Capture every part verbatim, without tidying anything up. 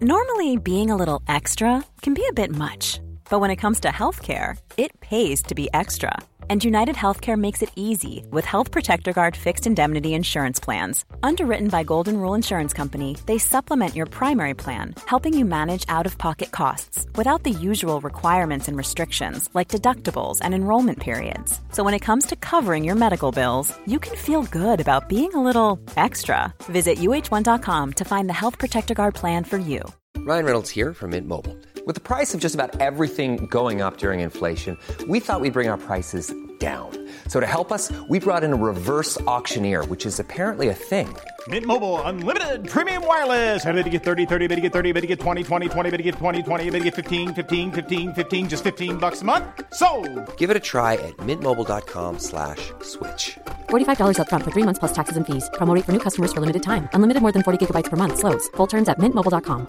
Normally, being a little extra can be a bit much, but when it comes to healthcare, it pays to be extra. And United Healthcare makes it easy with Health Protector Guard fixed indemnity insurance plans. Underwritten by Golden Rule Insurance Company, they supplement your primary plan, helping you manage out-of-pocket costs without the usual requirements and restrictions like deductibles and enrollment periods. So when it comes to covering your medical bills, you can feel good about being a little extra. Visit U H one dot com to find the Health Protector Guard plan for you. Ryan Reynolds here from Mint Mobile. With the price of just about everything going up during inflation, we thought we'd bring our prices down. So to help us, we brought in a reverse auctioneer, which is apparently a thing. Mint Mobile Unlimited Premium Wireless. How to get thirty, thirty, how to get thirty, how to get twenty, twenty, twenty, how to get twenty, twenty, how to get fifteen, fifteen, fifteen, fifteen, just fifteen bucks a month? Sold! Give it a try at mintmobile.com slash switch. forty-five dollars up front for three months plus taxes and fees. Promo rate for new customers for limited time. Unlimited more than forty gigabytes per month. Slows full terms at mint mobile dot com.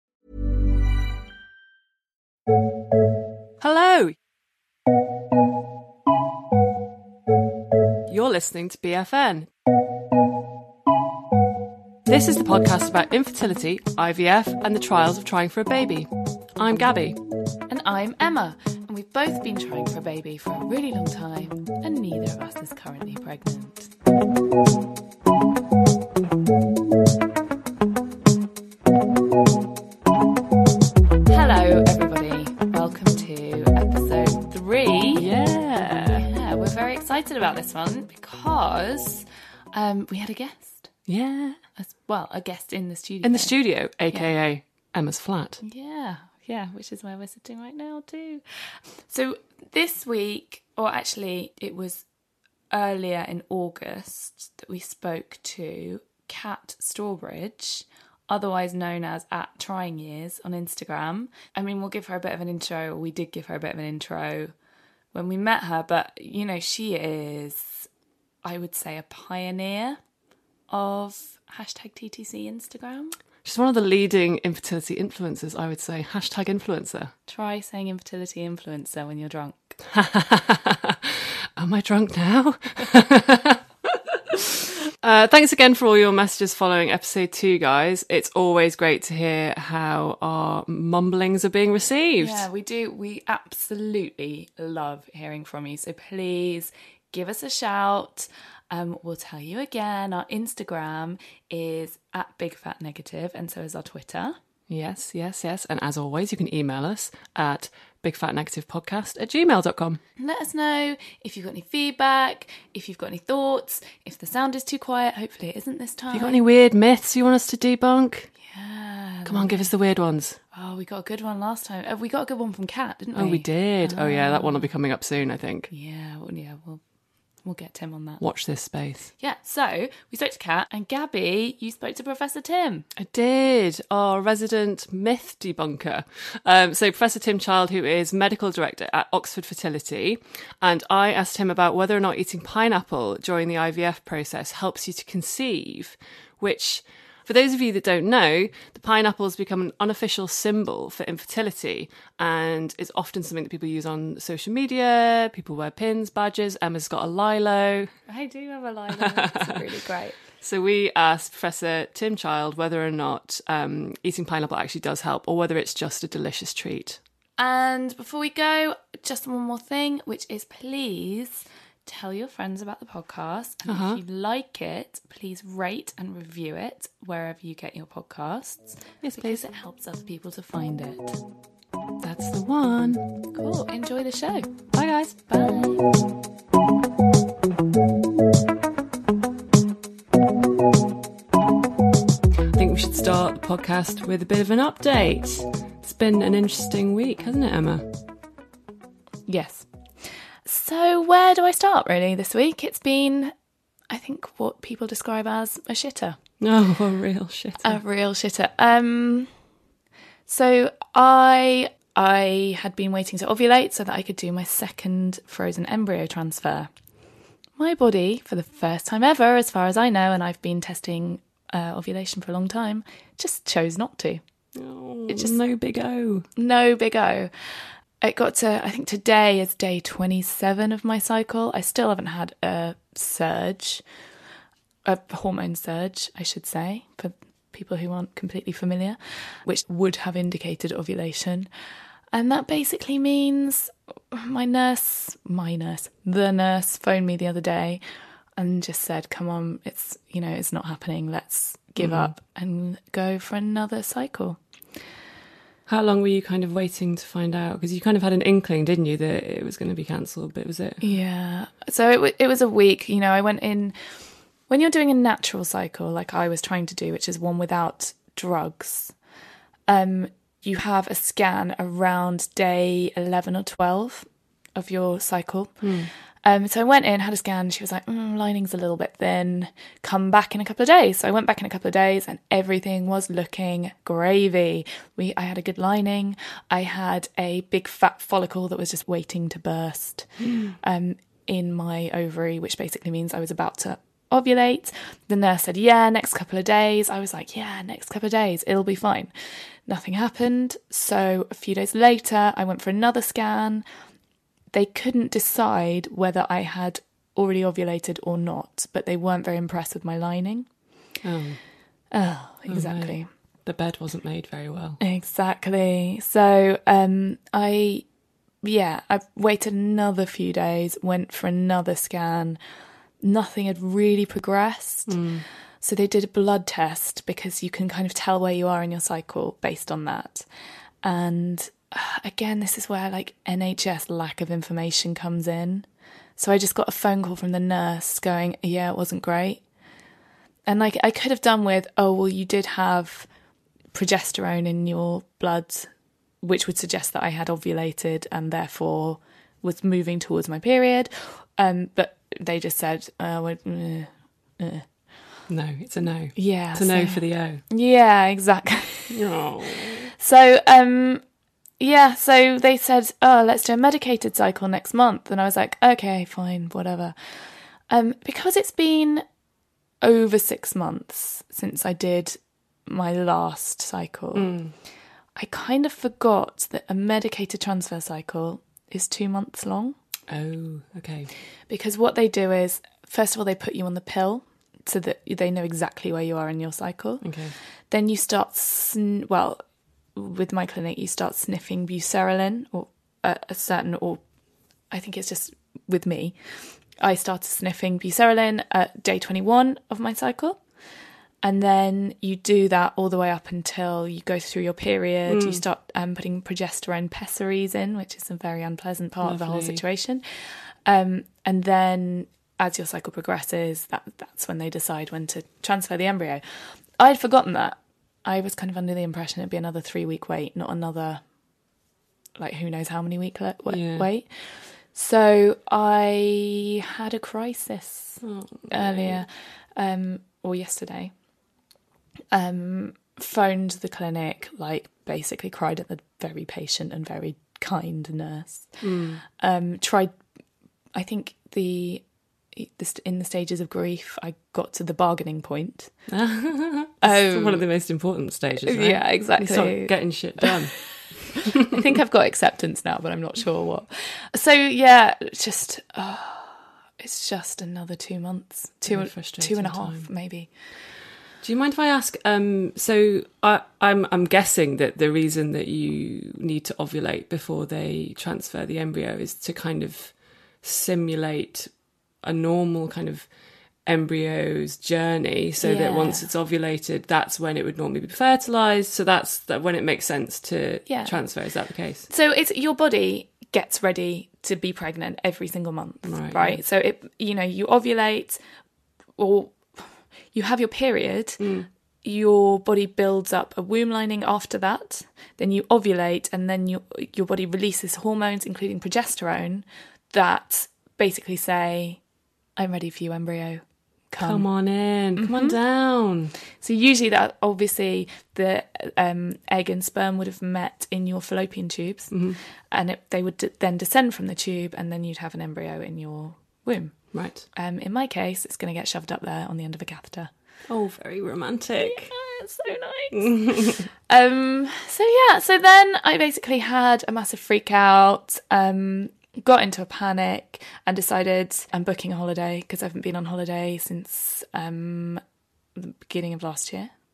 Hello. You're listening to B F N. This is the podcast about infertility, I V F, and the trials of trying for a baby. I'm Gabby. And I'm Emma. And we've both been trying for a baby for a really long time, and neither of us is currently pregnant. Hello, everybody. Welcome to episode three. Yeah. Yeah, we're very excited about this one because um, we had a guest. Yeah. As well, a guest in the studio. In the studio, a k a. Yeah. Emma's flat. Yeah, yeah, which is where we're sitting right now too. So this week, or actually it was earlier in August, that we spoke to Kat Strawbridge, otherwise known as at Trying Years on Instagram. I mean, we'll give her a bit of an intro, or we did give her a bit of an intro when we met her, but, you know, she is, I would say, a pioneer of hashtag T T C Instagram. She's one of the leading infertility influencers, I would say. Hashtag influencer. Try saying infertility influencer when you're drunk. Am I drunk now? Uh, thanks again for all your messages following episode two, guys. It's always great to hear how our mumblings are being received. Yeah, we do. We absolutely love hearing from you. So please give us a shout. Um, we'll tell you again, our Instagram is at Big Fat Negative, and so is our Twitter. Yes, yes, yes. And as always, you can email us at bigfatnegativepodcast at gmail dot com. Let us know if you've got any feedback, if you've got any thoughts, if the sound is too quiet. Hopefully it isn't this time. Have you got any weird myths you want us to debunk? Yeah. Come on, give us the weird ones. Oh, we got a good one last time. Oh, we got a good one from Kat, didn't we? Oh, we did. Oh, oh yeah, that one will be coming up soon, I think. Yeah, well, yeah, we'll We'll get Tim on that. Watch this space. Yeah, so we spoke to Kat, and Gabby, you spoke to Professor Tim. I did, our resident myth debunker. Um, so Professor Tim Child, who is medical director at Oxford Fertility, and I asked him about whether or not eating pineapple during the I V F process helps you to conceive, which, for those of you that don't know, the pineapple has become an unofficial symbol for infertility, and it's often something that people use on social media. People wear pins, badges. Emma's got a lilo. I do have a lilo. It's really great. So we asked Professor Tim Child whether or not um, eating pineapple actually does help, or whether it's just a delicious treat. And before we go, just one more thing, which is please tell your friends about the podcast. And uh-huh. if you like it, please rate and review it wherever you get your podcasts. Yes, because please. it helps other people to find it. That's the one. Cool. Enjoy the show. Bye, guys. Bye. I think we should start the podcast with a bit of an update. It's been an interesting week, hasn't it, Emma? Yes. So where do I start, really, this week? It's been, I think, what people describe as a shitter. Oh, a real shitter. A real shitter. Um, so I I had been waiting to ovulate so that I could do my second frozen embryo transfer. My body, for the first time ever, as far as I know, and I've been testing uh, ovulation for a long time, just chose not to. Oh, it just no big O. No big O. It got to, I think today is day twenty-seven of my cycle. I still haven't had a surge, a hormone surge, I should say, for people who aren't completely familiar, which would have indicated ovulation. And that basically means my nurse, my nurse, the nurse phoned me the other day and just said, come on, it's, you know, it's not happening. Let's give mm. up and go for another cycle. How long were you kind of waiting to find out? Because you kind of had an inkling, didn't you, that it was going to be cancelled, but was it? Yeah. So it, w- it was a week. You know, I went in... When you're doing a natural cycle, like I was trying to do, which is one without drugs, um, you have a scan around day eleven or twelve of your cycle. Mm. Um, so I went in, had a scan. She was like, mm, lining's a little bit thin. Come back in a couple of days. So I went back in a couple of days and everything was looking gravy. We, I had a good lining. I had a big fat follicle that was just waiting to burst mm. um, in my ovary, which basically means I was about to ovulate. The nurse said, yeah, next couple of days. I was like, yeah, next couple of days, it'll be fine. Nothing happened. So a few days later, I went for another scan. They couldn't decide whether I had already ovulated or not, but they weren't very impressed with my lining. Oh. Oh, exactly. Oh, no. The bed wasn't made very well. Exactly. So um, I, yeah, I waited another few days, went for another scan. Nothing had really progressed. Mm. So they did a blood test because you can kind of tell where you are in your cycle based on that. And again, this is where like N H S lack of information comes in. So I just got a phone call from the nurse going, yeah, it wasn't great. And like I could have done with, oh, well, you did have progesterone in your blood, which would suggest that I had ovulated and therefore was moving towards my period. Um, but they just said, uh, well, uh, uh. no, it's a no. Yeah. It's a so, no for the O. Yeah, exactly. Oh. So, um, yeah, so they said, oh, let's do a medicated cycle next month. And I was like, okay, fine, whatever. Um, because it's been over six months since I did my last cycle, mm. I kind of forgot that a medicated transfer cycle is two months long. Oh, okay. Because what they do is, first of all, they put you on the pill so that they know exactly where you are in your cycle. Okay. Then you start, sn- well, with my clinic, you start sniffing buserelin or a, a certain, or I think it's just with me, I started sniffing buserelin at day twenty-one of my cycle. And then you do that all the way up until you go through your period. Mm. You start um, putting progesterone pessaries in, which is a very unpleasant part Lovely. Of the whole situation. Um, and then as your cycle progresses, that that's when they decide when to transfer the embryo. I'd forgotten that. I was kind of under the impression it'd be another three-week wait, not another, like, who knows how many week le- yeah. wait. So I had a crisis oh, earlier, um, or yesterday. Um, phoned the clinic, like basically cried at the very patient and very kind nurse. Mm. Um, tried, I think the, the in the stages of grief, I got to the bargaining point. um, one of the most important stages, right? Yeah, exactly. Start getting shit done. I think I've got acceptance now, but I'm not sure what. So yeah, just oh, it's just another two months, two two and a half time. Maybe. Do you mind if I ask? Um, so I, I'm I'm guessing that the reason that you need to ovulate before they transfer the embryo is to kind of simulate a normal kind of embryo's journey, so yeah. that once it's ovulated, that's when it would normally be fertilized. So that's that when it makes sense to yeah. transfer. Is that the case? So it's your body gets ready to be pregnant every single month, right? right? Yeah. So it you know you ovulate or you have your period, mm. your body builds up a womb lining after that, then you ovulate, and then your your body releases hormones, including progesterone, that basically say, I'm ready for you, embryo. Come, come on in, come mm-hmm. on down. So usually that, obviously, the um, egg and sperm would have met in your fallopian tubes, mm-hmm. and it, they would d- then descend from the tube, and then you'd have an embryo in your womb. Right. Um, in my case, it's going to get shoved up there on the end of a catheter. Oh, very romantic. Yeah, it's so nice. um, so yeah, so then I basically had a massive freak out, um, got into a panic and decided I'm booking a holiday because I haven't been on holiday since um, the beginning of last year,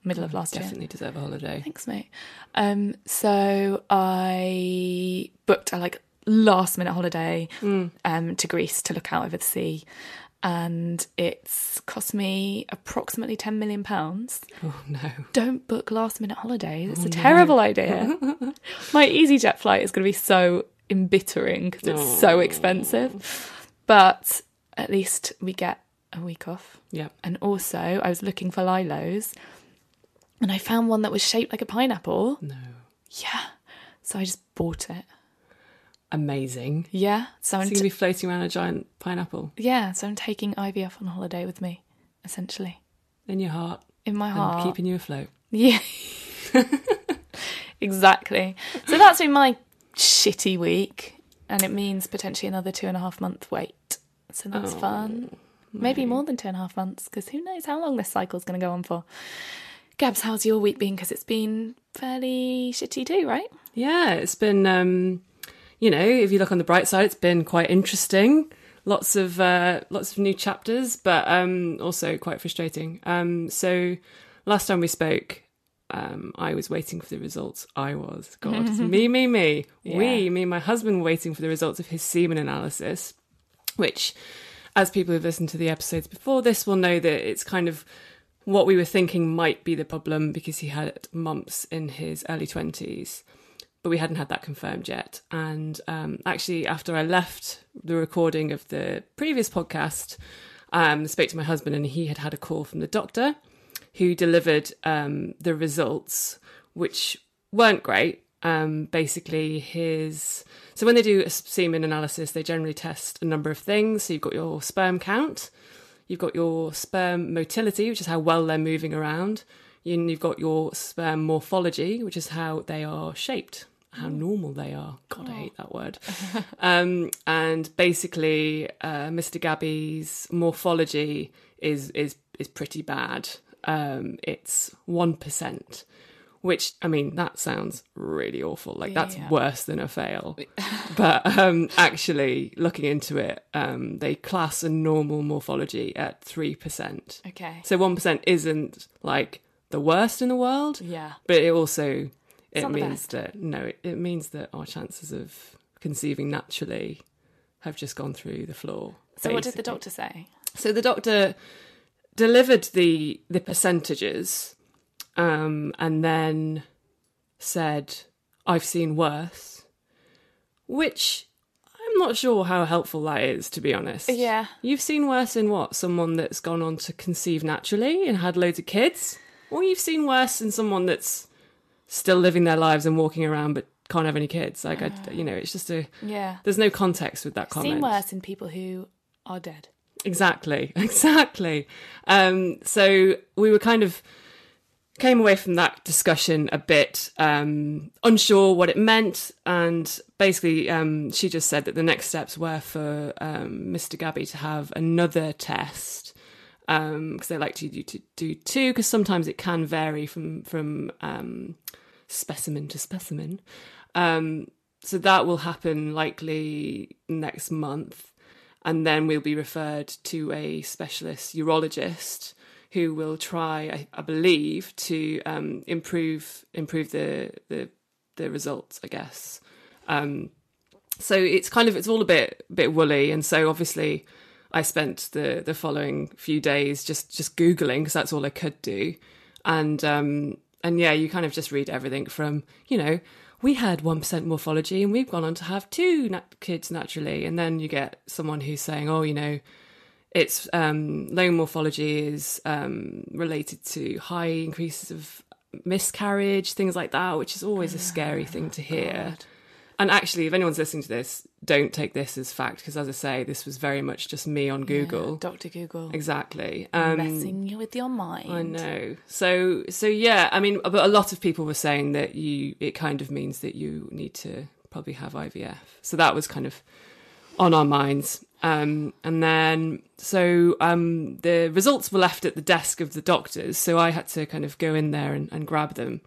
middle of last year. Definitely deserve a holiday. Thanks, mate. Um, so I booked a like last minute holiday Mm. um, to Greece to look out over the sea. And it's cost me approximately ten million pounds. Oh, no. Don't book last minute holidays. It's Oh, a no. terrible idea. My EasyJet flight is going to be so embittering because it's Oh. so expensive. But at least we get a week off. Yeah. And also, I was looking for lilos and I found one that was shaped like a pineapple. No. Yeah. So I just bought it. Amazing. Yeah. So So I'm you're going to be floating around a giant pineapple yeah. So I'm taking Ivy off on holiday with me, essentially, in your heart in my and heart. keeping you afloat. Yeah. Exactly. So that's been my shitty week, and it means potentially another two and a half month wait. So that's Oh, fun. Maybe more than two and a half months, because who knows how long this cycle's going to go on for. Gabs, how's your week been? Because it's been fairly shitty too, right? Yeah, it's been, um, you know, if you look on the bright side, it's been quite interesting. Lots of uh, lots of new chapters, but um, also quite frustrating. Um, so last time we spoke, um, I was waiting for the results. I was. God, it's me, me, me. Yeah. We, me and my husband were waiting for the results of his semen analysis, which, as people who've listened to the episodes before this will know that it's kind of what we were thinking might be the problem because he had mumps in his early twenties. But we hadn't had that confirmed yet. And um, actually, after I left the recording of the previous podcast, um, I spoke to my husband and he had had a call from the doctor who delivered um, the results, which weren't great. Um, basically, his... So when they do a semen analysis, they generally test a number of things. So you've got your sperm count, you've got your sperm motility, which is how well they're moving around. And you've got your sperm morphology, which is how they are shaped. How normal they are. God, I hate that word. um, and basically, uh, Mister Gabby's morphology is is is pretty bad. Um, it's one percent, which, I mean, that sounds really awful. Like, that's Yeah. worse than a fail. But um, actually, looking into it, um, they class a normal morphology at three percent. Okay. So one percent isn't, like, the worst in the world. Yeah. But it also... It's It not the means best. that no, it, it means that our chances of conceiving naturally have just gone through the floor. So what did the basically. doctor say? So the doctor delivered the the percentages, um, and then said, "I've seen worse," which I'm not sure how helpful that is, to be honest. Yeah. You've seen worse in what? Someone that's gone on to conceive naturally and had loads of kids, or you've seen worse in someone that's still living their lives and walking around but can't have any kids. Like, I, you know, it's just a... Yeah. There's no context with that comment. Seen worse in people who are dead. Exactly, exactly. Um, so we were kind of... came away from that discussion a bit um, unsure what it meant. And basically, um, she just said that the next steps were for um, Mister Gabby to have another test. Because um, they like to do, to do two, because sometimes it can vary from from um, specimen to specimen. Um, so that will happen likely next month, and then we'll be referred to a specialist urologist who will try, I, I believe, to um, improve improve the, the the results, I guess. Um, so it's kind of it's all a bit bit woolly, and so obviously. I spent the, the following few days just, just Googling because that's all I could do. And, um, and yeah, you kind of just read everything from, you know, we had one percent morphology and we've gone on to have two nat- kids naturally. And then you get someone who's saying, oh, you know, it's um, low morphology is um, related to high increases of miscarriage, things like that, which is always a scary thing to hear. God. And actually, if anyone's listening to this, don't take this as fact, because as I say, this was very much just me on Google. Yeah, Doctor Google. Exactly. Um, Messing you with your mind. I know. So, so yeah, I mean, but a lot of people were saying that you, it kind of means that you need to probably have I V F. So that was kind of on our minds. Um, and then, so um, the results were left at the desk of the doctors. So I had to kind of go in there and, and grab them.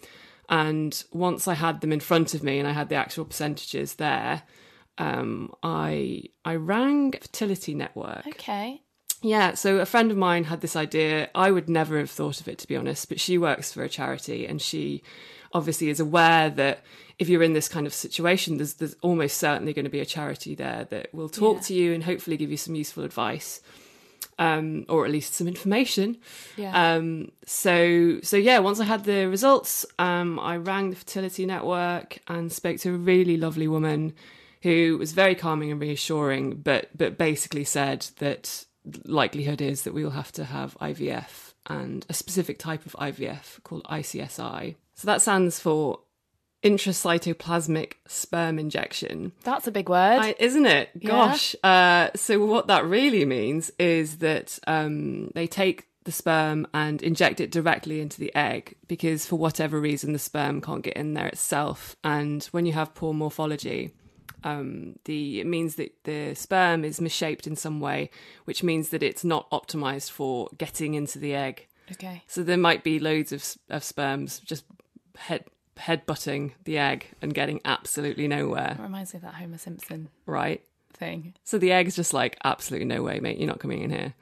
And once I had them in front of me and I had the actual percentages there, um, I I rang Fertility Network. Okay. Yeah, so a friend of mine had this idea. I would never have thought of it, to be honest, but she works for a charity, and she obviously is aware that if you're in this kind of situation, there's, there's almost certainly going to be a charity there that will talk Yeah. to you and hopefully give you some useful advice, um, or at least some information. Yeah. Um, so, so yeah, once I had the results, um, I rang the fertility network and spoke to a really lovely woman who was very calming and reassuring, but but basically said that likelihood is that we will have to have I V F, and a specific type of I V F called I C S I. So that stands for intracytoplasmic sperm injection. That's a big word. I, isn't it? Yeah. Gosh. Uh, so what that really means is that um, they take the sperm and inject it directly into the egg, because for whatever reason the sperm can't get in there itself. And when you have poor morphology, um, the it means that the sperm is misshaped in some way, which means that it's not optimized for getting into the egg. Okay. So there might be loads of of sperms just head headbutting the egg and getting absolutely nowhere. That reminds me of that Homer Simpson Right. thing. So the egg's just like, absolutely no way, mate, you're not coming in here.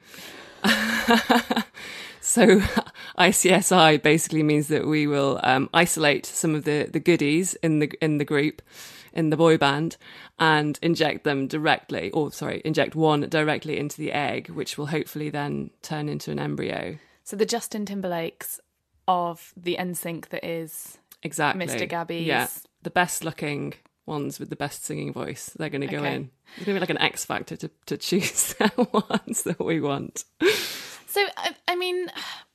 So I C S I basically means that we will um, isolate some of the, the goodies in the in the group, in the boy band, and inject them directly, or sorry, inject one directly into the egg, which will hopefully then turn into an embryo. So the Justin Timberlakes of the N Sync that is Exactly. Mister Gabby's. Yeah, the best looking ones with the best singing voice. They're going to go Okay. in. It's going to be like an X Factor to, to choose the ones that we want. So, I, I mean,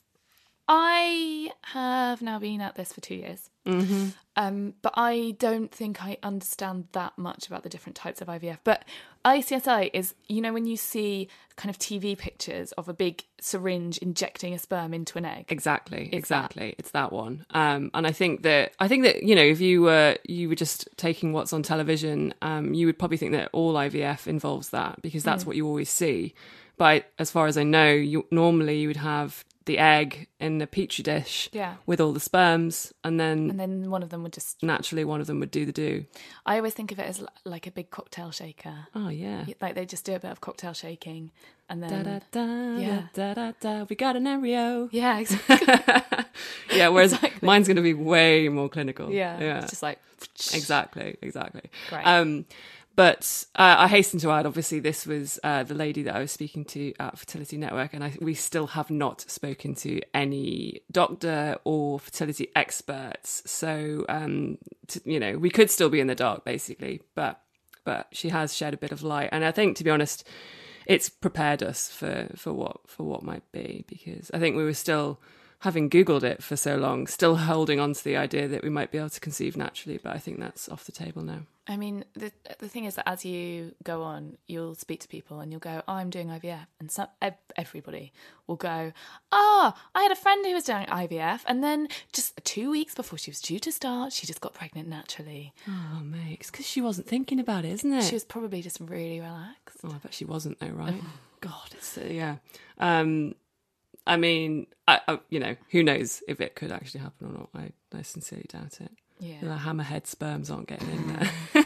I have now been at this for two years. Mm-hmm. Um, but I don't think I understand that much about the different types of I V F. But I C S I is, you know, when you see kind of T V pictures of a big syringe injecting a sperm into an egg. Exactly, It's exactly. It's that one. Um, and I think that I think that you know, if you were you were just taking what's on television, um, you would probably think that all I V F involves that, because that's Mm. what you always see. But as far as I know, you normally you would have the egg in a petri dish, Yeah. with all the sperms, and then And then one of them would just... naturally one of them would do the do. I always think of it as li- like a big cocktail shaker. Oh yeah. Like they just do a bit of cocktail shaking and then... Da, da, da, yeah. da, da, da, we got an embryo. Yeah, exactly. Yeah, whereas Exactly. mine's going to be way more clinical. Yeah, yeah. it's just like... Exactly, exactly. Great. Um, but uh, I hasten to add, obviously, this was uh, the lady that I was speaking to at Fertility Network, and I, we still have not spoken to any doctor or fertility experts. So, um, to, you know, we could still be in the dark, basically, but but she has shed a bit of light, and I think, to be honest, it's prepared us for for what for what might be, because I think we were still, having Googled it for so long, still holding on to the idea that we might be able to conceive naturally, but I think that's off the table now. I mean, the the thing is that as you go on, you'll speak to people and you'll go, oh, I'm doing I V F. And some, ev- everybody will go, oh, I had a friend who was doing I V F. And then just two weeks before she was due to start, she just got pregnant naturally. Oh, mate, it's because she wasn't thinking about it, isn't it? She was probably just really relaxed. Oh, I bet she wasn't, though, right? God, it's, uh, yeah. Um, I mean, I, I, you know, who knows if it could actually happen or not. I, I sincerely doubt it. Yeah. The hammerhead sperms aren't getting in there.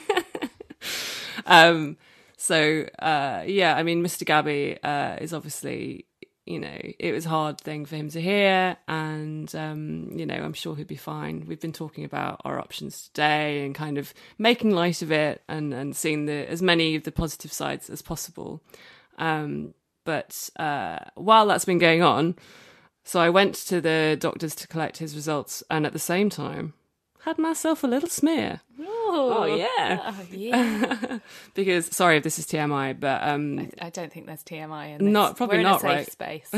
um, so, uh, yeah, I mean, Mister Gabby uh, is obviously, you know, it was a hard thing for him to hear, and, um, you know, I'm sure he'll be fine. We've been talking about our options today and kind of making light of it, and, and seeing the as many of the positive sides as possible. Um, but uh, while that's been going on, so I went to the doctors to collect his results, and at the same time, had myself a little smear. Oh, yeah. Oh, yeah. Because, sorry if this is T M I, but um, I, I don't think there's T M I in this. Not- probably We're in not, a safe right? space.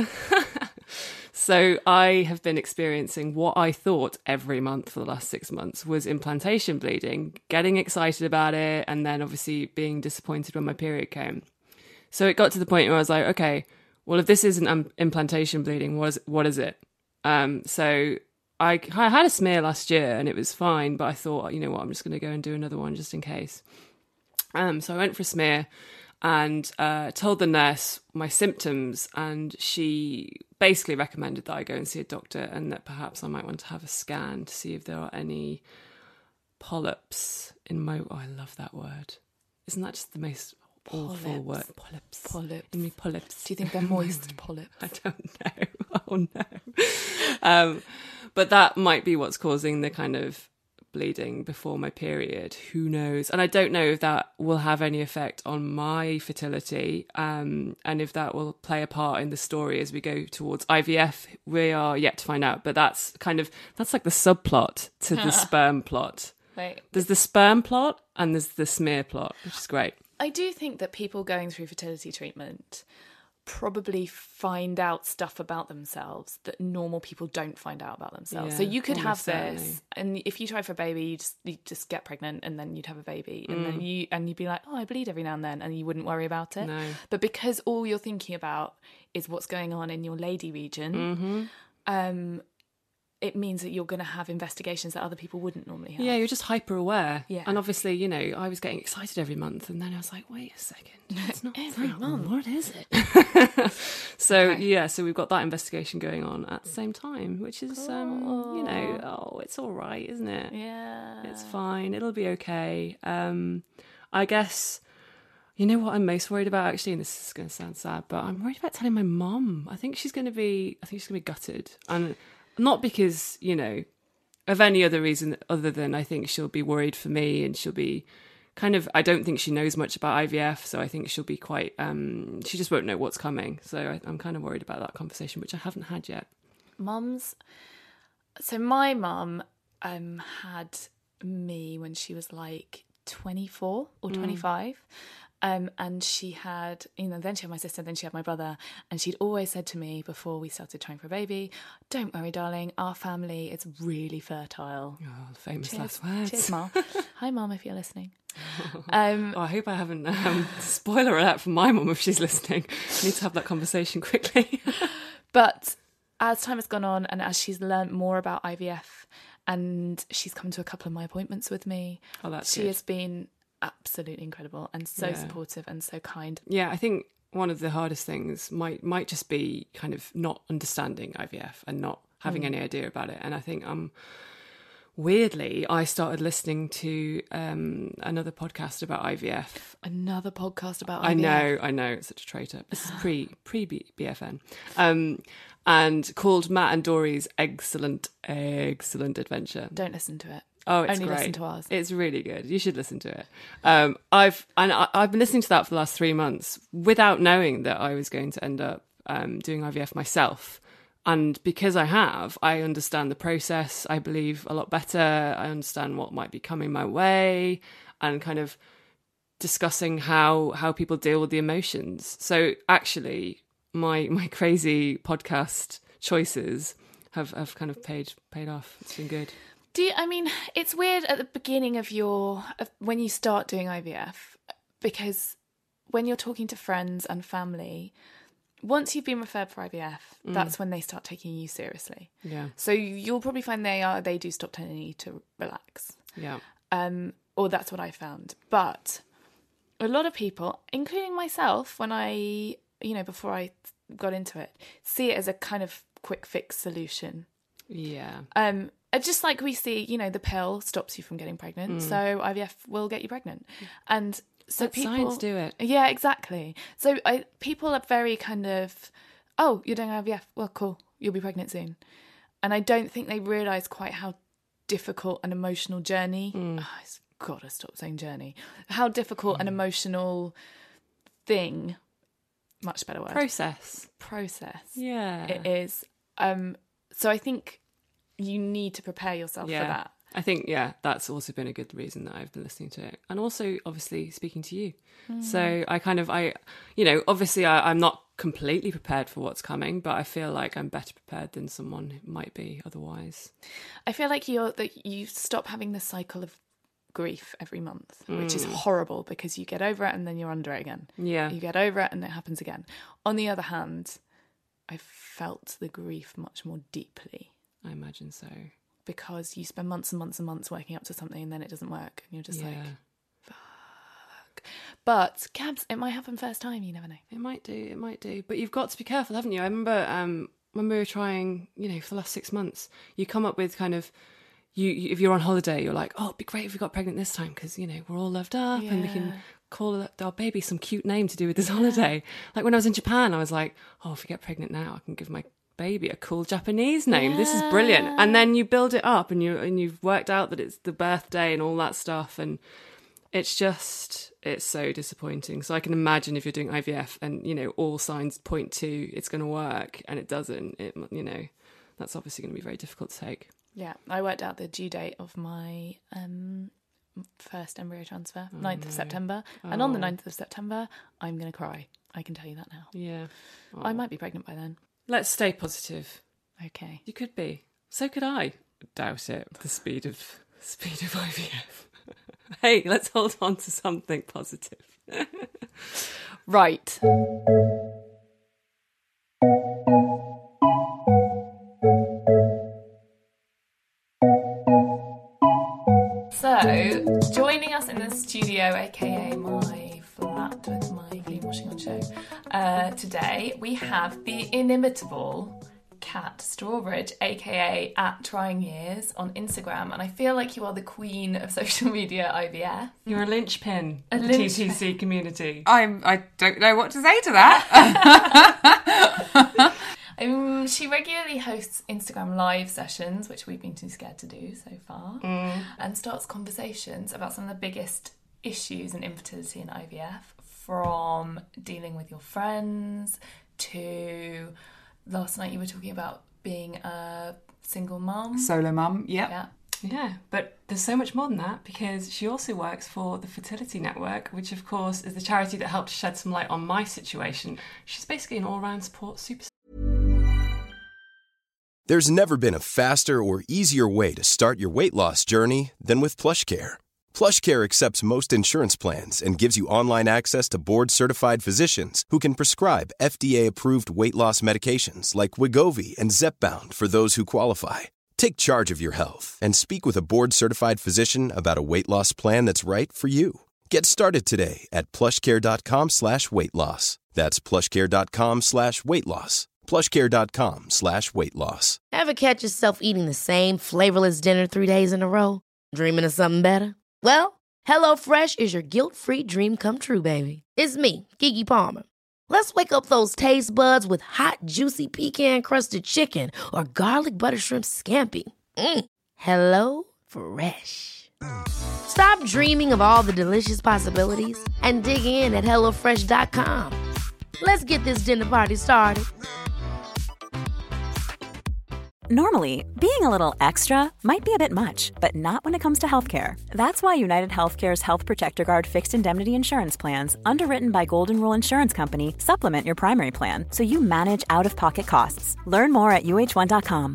so I have been experiencing what I thought every month for the last six months was implantation bleeding, getting excited about it, and then obviously being disappointed when my period came. So it got to the point where I was like, okay, well, if this isn't um, implantation bleeding, what is, what is it? Um, so I, I had a smear last year and it was fine, but I thought, you know what, I'm just going to go and do another one just in case. Um, so I went for a smear and uh, told the nurse my symptoms, and she basically recommended that I go and see a doctor, and that perhaps I might want to have a scan to see if there are any polyps in my... Oh, I love that word. Isn't that just the most awful word. Polyps. Polyps. You mean polyps? Do you think they're moist polyps? I don't know. Oh no. Um, but that might be what's causing the kind of bleeding before my period. Who knows? And I don't know if that will have any effect on my fertility, um, and if that will play a part in the story as we go towards I V F. We are yet to find out. But that's kind of that's like the subplot to the sperm plot. Right. There's the sperm plot and there's the smear plot, which is great. I do think that people going through fertility treatment probably find out stuff about themselves that normal people don't find out about themselves. Yeah, so you could have almost this, certainly. and if you try for a baby, you just you just get pregnant, and then you'd have a baby, and Mm. then you and you'd be like, oh, I bleed every now and then, and you wouldn't worry about it. No. But because all you're thinking about is what's going on in your lady region, Mm-hmm. um, it means that you're going to have investigations that other people wouldn't normally have. Yeah, you're just hyper aware. Yeah. And obviously, you know, I was getting excited every month, and then I was like, wait a second. It's not Every that. month? What is it? so, Okay. yeah, so we've got that investigation going on at the same time, which is, um, you know, oh, it's all right, isn't it? Yeah. It's fine. It'll be okay. Um, I guess, you know what I'm most worried about, actually, and this is going to sound sad, but I'm worried about telling my mum. I think she's going to be, I think she's going to be gutted. And not because, you know, of any other reason other than I think she'll be worried for me, and she'll be kind of, I don't think she knows much about I V F, so I think she'll be quite, um, she just won't know what's coming. So I, I'm kind of worried about that conversation, which I haven't had yet. Mums. So my mum um, had me when she was like twenty-four or twenty-five. Um, and she had, you know, then she had my sister, then she had my brother. And she'd always said to me before we started trying for a baby, don't worry, darling, our family is really fertile. Oh, famous Cheers. last words. Cheers, Mum. Hi, Mum, if you're listening. Um, Oh, I hope I haven't um, spoiler alert for my mum if she's listening. I need to have that conversation quickly. But as time has gone on, and as she's learnt more about I V F, and she's come to a couple of my appointments with me, Oh, that's she good. has been absolutely incredible and so Yeah. supportive and so kind. Yeah, I think one of the hardest things might might just be kind of not understanding I V F and not having any idea about it. And I think um weirdly I started listening to um another podcast about I V F. Another podcast about I I V F. know, I know, it's such a traitor. This is pre pre B F N. Um and called Matt and Dory's Excellent Excellent Adventure. Don't listen to it. Oh, it's Only great. listen to ours. It's really good. You should listen to it. Um, I've and I, I've been listening to that for the last three months without knowing that I was going to end up um, doing I V F myself. And because I have, I understand the process, I believe, a lot better. I understand what might be coming my way, and kind of discussing how how people deal with the emotions. So actually, my my crazy podcast choices have, have kind of paid paid off. It's been good. Do you, I mean, it's weird at the beginning of your, of when you start doing I V F, because when you're talking to friends and family, once you've been referred for I V F, Mm. that's when they start taking you seriously. Yeah. So you'll probably find they are, they do stop telling you to relax. Yeah. Um, or that's what I found. But a lot of people, including myself, when I, you know, before I got into it, see it as a kind of quick fix solution. Yeah. Um, it's just like we see, you know, the pill stops you from getting pregnant, so I V F will get you pregnant. And so Let people science do it. Yeah, exactly. So I, people are very kind of, oh, you're doing I V F, well, cool, you'll be pregnant soon. And I don't think they realise quite how difficult an emotional journey. Oh, it's gotta stop saying journey. How difficult an emotional thing. Much better word. Process. process. Yeah. It is. Um, so I think you need to prepare yourself yeah. for that. I think, yeah, that's also been a good reason that I've been listening to it. And also, obviously, speaking to you. Mm. So I kind of, I, you know, obviously I, I'm not completely prepared for what's coming, but I feel like I'm better prepared than someone who might be otherwise. I feel like you're that you stop having the cycle of grief every month, mm. which is horrible because you get over it and then you're under it again. Yeah. You get over it and it happens again. On the other hand, I felt the grief much more deeply. I imagine so. Because you spend months and months and months working up to something and then it doesn't work. And you're just yeah. like, fuck. But, Cabs, it might happen first time, you never know. It might do, it might do. But you've got to be careful, haven't you? I remember um, when we were trying, you know, for the last six months, you come up with kind of, you, you if you're on holiday, you're like, oh, it'd be great if we got pregnant this time because, you know, we're all loved up Yeah. and we can call our baby some cute name to do with this holiday. Like when I was in Japan, I was like, oh, if we get pregnant now, I can give my baby a cool Japanese name. Yeah. This is brilliant. And then you build it up and you and you've worked out that it's the birthday and all that stuff, and it's just it's so disappointing. So I can imagine if you're doing I V F and, you know, all signs point to it's going to work and it doesn't, it, you know, that's obviously going to be very difficult to take. Yeah, I worked out the due date of my um first embryo transfer, oh, ninth no. of September, oh. and on the ninth of September I'm going to cry. I can tell you that now. Yeah. Oh. I might be pregnant by then. Let's stay positive. Okay. You could be. So could I. Doubt it. The speed of speed of I V F. Hey, let's hold on to something positive. Right. So, joining us in the studio, aka my flat with my clean washing on show, uh, today we have the inimitable Kat Strawbridge, aka at Trying Years on Instagram, and I feel like you are the queen of social media I V F. You're a linchpin a of the lynch- T T C community. I'm. I don't know what to say to that. Um, she regularly hosts Instagram live sessions, which we've been too scared to do so far, mm. and starts conversations about some of the biggest issues in infertility and I V F, from dealing with your friends to last night you were talking about being a single mum. Solo mum, yep. yeah. Yeah, but there's so much more than that, because she also works for the Fertility Network, which of course is the charity that helped shed some light on my situation. She's basically an all-round support superstar. There's never been a faster or easier way to start your weight loss journey than with PlushCare. PlushCare accepts most insurance plans and gives you online access to board-certified physicians who can prescribe F D A-approved weight loss medications like Wegovy and Zepbound for those who qualify. Take charge of your health and speak with a board-certified physician about a weight loss plan that's right for you. Get started today at plushcare.com slash weight loss. That's plushcare.com slash weight loss. plushcare.com slash weight loss. Ever catch yourself eating the same flavorless dinner three days in a row? Dreaming of something better? Well, HelloFresh is your guilt-free dream come true, baby. It's me, Keke Palmer. Let's wake up those taste buds with hot, juicy pecan-crusted chicken or garlic butter shrimp scampi. Mm. Hello Fresh. Stop dreaming of all the delicious possibilities and dig in at hello fresh dot com. Let's get this dinner party started. Normally, being a little extra might be a bit much, but not when it comes to healthcare. That's why United Healthcare's Health Protector Guard fixed indemnity insurance plans, underwritten by Golden Rule Insurance Company, supplement your primary plan so you manage out-of-pocket costs. Learn more at U H one dot com.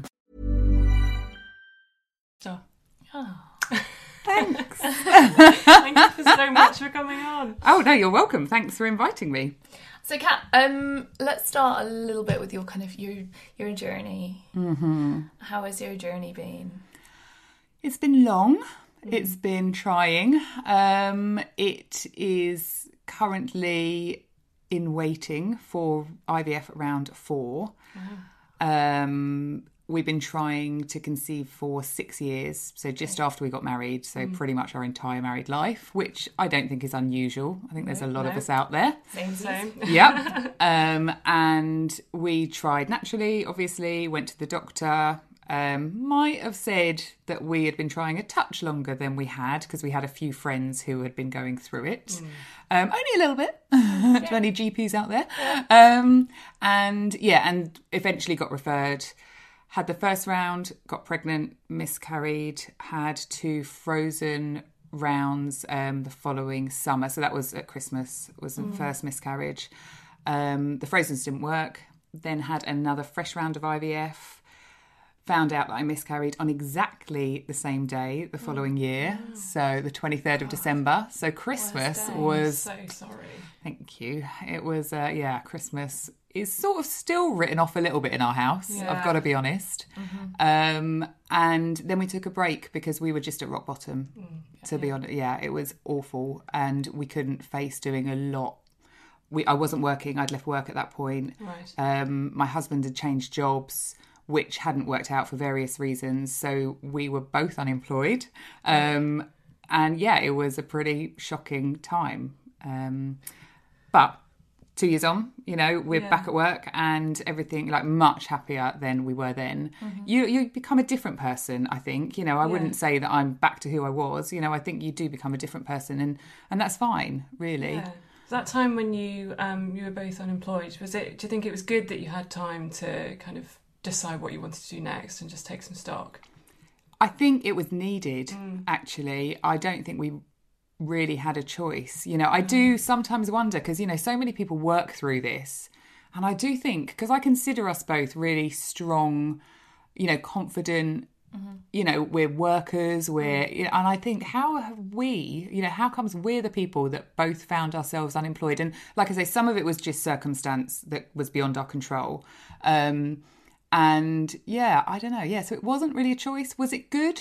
So, Oh. Thanks. Thank you for so much for coming on. Oh, no, you're welcome. Thanks for inviting me. So, Kat, um, let's start a little bit with your kind of your your journey. Mm-hmm. How has your journey been? It's been long. Mm. It's been trying. Um, it is currently in waiting for I V F round four. Oh. Um, we've been trying to conceive for six years, so just after we got married, so mm. pretty much our entire married life, which I don't think is unusual. I think there's a lot no. of us out there. Same, same. Yep. um, and we tried naturally, obviously, went to the doctor. Um, might have said that we had been trying a touch longer than we had, because we had a few friends who had been going through it. Mm. Um, only a little bit. Yeah. To any G Ps out there. Yeah. Um, and yeah, and eventually got referred. Had the first round, got pregnant, miscarried, had two frozen rounds um, the following summer. So that was at Christmas, was the mm. first miscarriage. Um, the frozens didn't work. Then had another fresh round of I V F. Found out that I miscarried on exactly the same day the following year. Oh. So the twenty-third of oh. December. So Christmas was... I'm so sorry. Thank you. It was, uh, yeah, Christmas is sort of still written off a little bit in our house, yeah. I've got to be honest. Mm-hmm. Um, and then we took a break because we were just at rock bottom, mm, to yeah. be honest. Yeah, it was awful. And we couldn't face doing a lot. We, I wasn't working. I'd left work at that point. Right. Um, my husband had changed jobs, which hadn't worked out for various reasons. So we were both unemployed. Um, and yeah, it was a pretty shocking time. Um, but two years on, you know, we're Yeah. back at work and everything, like, much happier than we were then. Mm-hmm. You you become a different person, I think. You know, I Yeah. wouldn't say that I'm back to who I was. You know, I think you do become a different person, and, and that's fine, really. Yeah. That time when you um, you were both unemployed, was it? Do you think it was good that you had time to kind of decide what you wanted to do next and just take some stock? I think it was needed, Mm. actually. I don't think we really had a choice. You know, I do sometimes wonder, because, you know, so many people work through this. And I do think, because I consider us both really strong, you know, confident, you know, we're workers, we're, you know, and I think, how have we, you know, how comes we're the people that both found ourselves unemployed? And like I say, some of it was just circumstance that was beyond our control. Um, and yeah, I don't know. Yeah, so it wasn't really a choice. Was it good?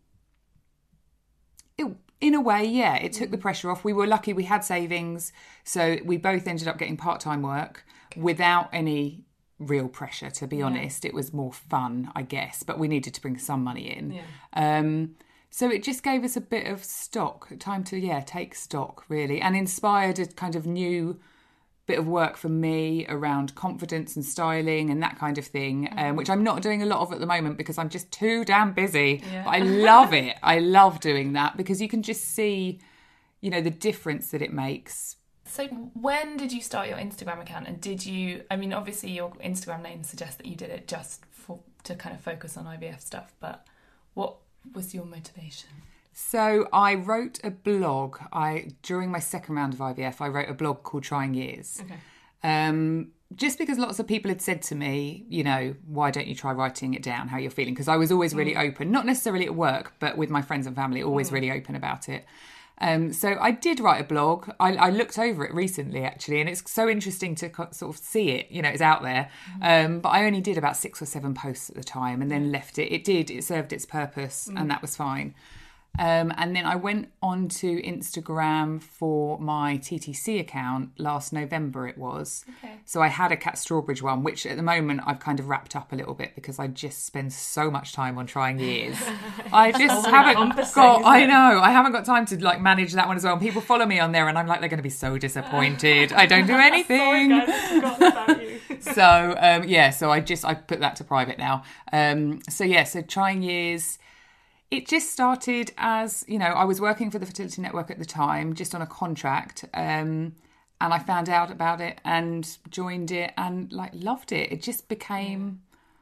It, in a way, yeah, it took the pressure off. We were lucky we had savings. So we both ended up getting part-time work without any real pressure, to be honest. It was more fun, I guess, but we needed to bring some money in. Yeah. Um, so it just gave us a bit of stock, time to, yeah, take stock, really, and inspired a kind of new bit of work for me around confidence and styling and that kind of thing, um, which I'm not doing a lot of at the moment because I'm just too damn busy. Yeah. But I love it. I love doing that because you can just see, you know, the difference that it makes. So when did you start your Instagram account, and did you, I mean, obviously your Instagram name suggests that you did it just for to kind of focus on I V F stuff, but what was your motivation? So I wrote a blog. I during my second round of I V F, I wrote a blog called Trying Years. Okay. Um, just because lots of people had said to me, you know, why don't you try writing it down, how you're feeling? Because I was always really open, not necessarily at work, but with my friends and family, always really open about it. Um, so I did write a blog. I, I looked over it recently, actually, and it's so interesting to co- sort of see it. You know, it's out there. Um, but I only did about six or seven posts at the time and then left it. It did. It served its purpose, and that was fine. Um, and then I went onto Instagram for my T T C account last November, it was. Okay. So I had a Kat Strawbridge one, which at the moment I've kind of wrapped up a little bit because I just spend so much time on Trying Years. I just haven't encompassing, got, isn't I it? know, I haven't got time to like manage that one as well. And people follow me on there and I'm like, they're going to be so disappointed. I don't do anything. Sorry, guys, I forgot about you. So, um, yeah, so I just, I put that to private now. Um, so yeah, so Trying Years, it just started as, you know, I was working for the Fertility Network at the time, just on a contract, um, and I found out about it and joined it and, like, loved it. It just became,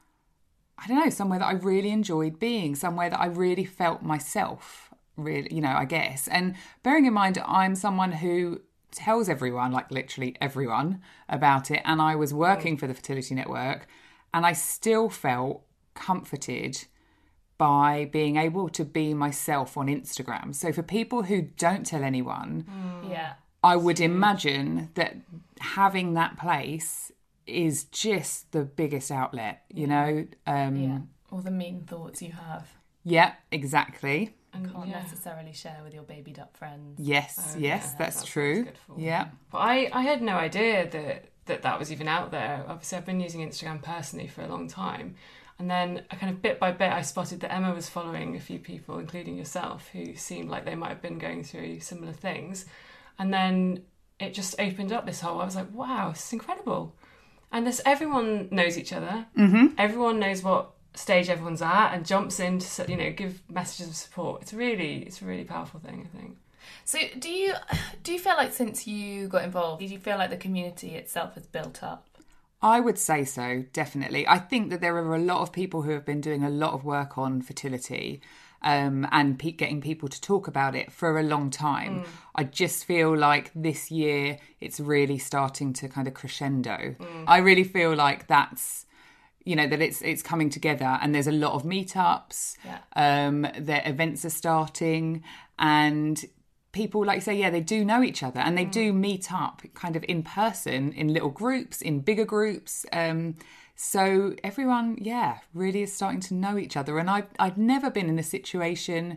I don't know, somewhere that I really enjoyed being, somewhere that I really felt myself, really, you know, I guess. And bearing in mind, I'm someone who tells everyone, like literally everyone, about it, and I was working for the Fertility Network, and I still felt comforted by being able to be myself on Instagram. So for people who don't tell anyone, Yeah. I would imagine that having that place is just the biggest outlet, you know? Um, Yeah. All the mean thoughts you have yeah, exactly. and can't yeah. necessarily share with your babied up friends. Yes, yes, Yeah, that's that true. sounds good for you. Yeah. But I, I had no idea that, that that was even out there. Obviously, I've been using Instagram personally for a long time. And then I kind of bit by bit, I spotted that Emma was following a few people, including yourself, who seemed like they might have been going through similar things. And then it just opened up this whole, I was like, wow, this is incredible. And this, everyone knows each other. Mm-hmm. Everyone knows what stage everyone's at and jumps in to, you know, give messages of support. It's really, it's a really powerful thing, I think. So do you do you feel like since you got involved, do you feel like the community itself has built up? I would say so, definitely. I think that there are a lot of people who have been doing a lot of work on fertility um, and pe- getting people to talk about it for a long time. Mm. I just feel like this year it's really starting to kind of crescendo. Mm. I really feel like that's, you know, that it's it's coming together, and there's a lot of meetups, yeah. um, their events are starting, and people, like you say, yeah, they do know each other, and they mm. do meet up kind of in person, in little groups, in bigger groups. Um, so everyone, yeah, really is starting to know each other. And I've, I've never been in a situation,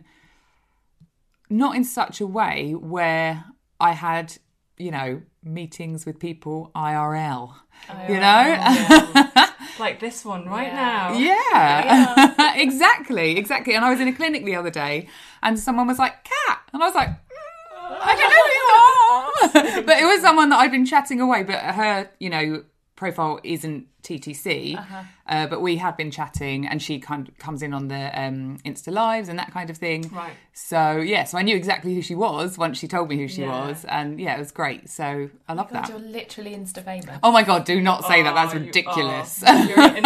not in such a way, where I had, you know, meetings with people I R L, I R L, you know? Yeah. Like this one right yeah. now. Yeah, yeah. exactly, exactly. And I was in a clinic the other day, and someone was like, Kat. And I was like, I don't know who you are. But it was someone that I've been chatting away, but her, you know, profile isn't T T C, uh-huh. uh, but we had been chatting, and she kind of comes in on the um, Insta Lives and that kind of thing. Right. So, yeah, so I knew exactly who she was once she told me who she Yeah. was, and yeah, it was great. So I love Oh God, that. you're literally Insta famous. Oh my God, do not say Oh, that. That's you ridiculous. are. You're an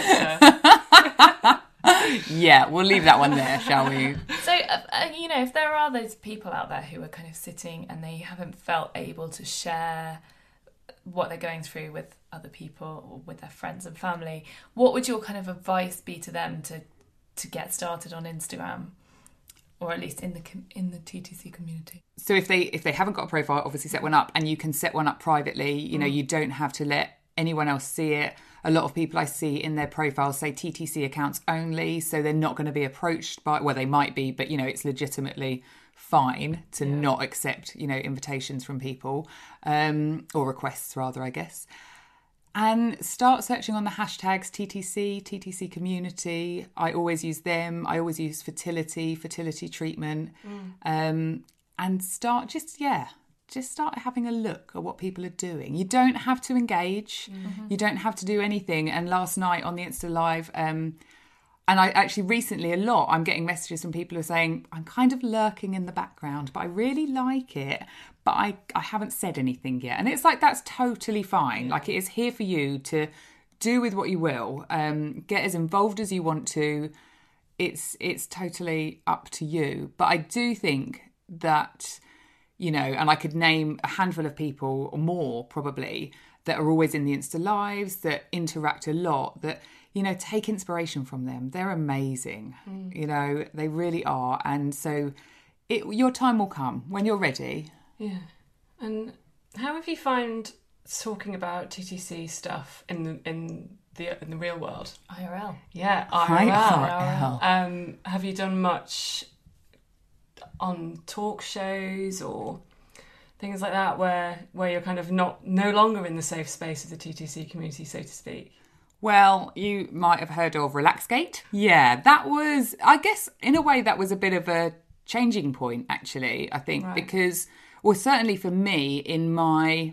influencer. Yeah, we'll leave that one there, shall we? So, uh, uh, you know, if there are those people out there who are kind of sitting and they haven't felt able to share what they're going through with other people or with their friends and family, what would your kind of advice be to them to to get started on Instagram, or at least in the com- in the T T C community? So if they if they haven't got a profile, obviously set one up, and you can set one up privately. You know, Mm. you don't have to let anyone else see it. A lot of people I see in their profiles say T T C accounts only, so they're not going to be approached by, well, they might be, but, you know, it's legitimately fine to Yeah. not accept, you know, invitations from people, um, or requests rather, I guess. And start searching on the hashtags T T C, T T C community. I always use them. I always use fertility, fertility treatment. Um, and start just, yeah, just start having a look at what people are doing. You don't have to engage. Mm-hmm. You don't have to do anything. And last night on the Insta Live, um, and I actually recently a lot, I'm getting messages from people who are saying, I'm kind of lurking in the background, but I really like it, but I, I haven't said anything yet. And it's like, that's totally fine. Like, it is here for you to do with what you will. Um, get as involved as you want to. It's it's totally up to you. But I do think that, you know, and I could name a handful of people or more probably that are always in the Insta Lives, that interact a lot, that, you know, take inspiration from them. They're amazing. Mm. You know, they really are. And so it, your time will come when you're ready. Yeah. And how have you found talking about T T C stuff in the in the in the real world? I R L. Yeah, I I R L. R L. Um, have you done much on talk shows or things like that where where you're kind of not no longer in the safe space of the T T C community, so to speak? Well, you might have heard of Relaxgate. Yeah, that was, I guess, in a way, that was a bit of a changing point, actually, I think, Right. because, well, certainly for me, in my,